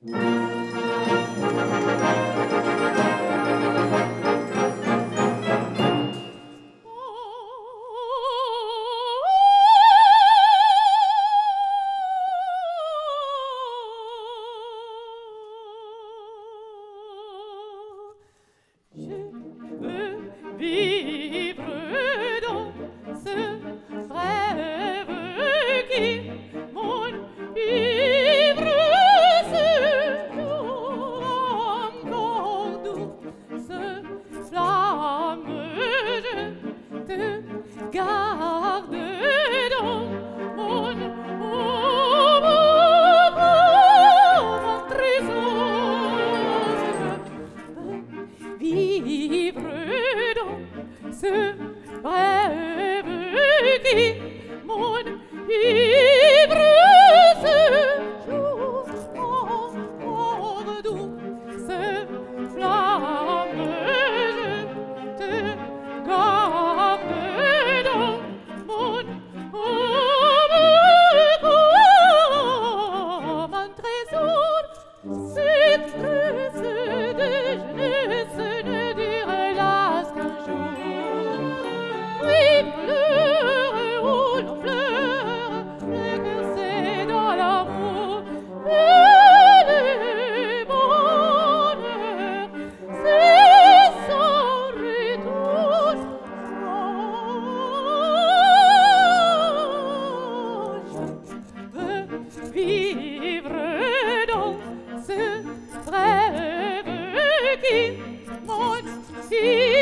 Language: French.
Vivre dans ce rêve qui m'enivre ce jour encore doux, ce flamme, je te garde dans mon trésor. Vivre ce rêve qui m'enivre ce jour encore doux, ce flamme, je te garde dans mon comme un trésor. Cette tresse de jeunesse ne dure hélas qu'un jour. Oui, pleure où l'on pleure, le cœur c'est dans l'amour. Et le bonheur, c'est sans retour. Je veux vivre dans ce rêve qui m'enivre.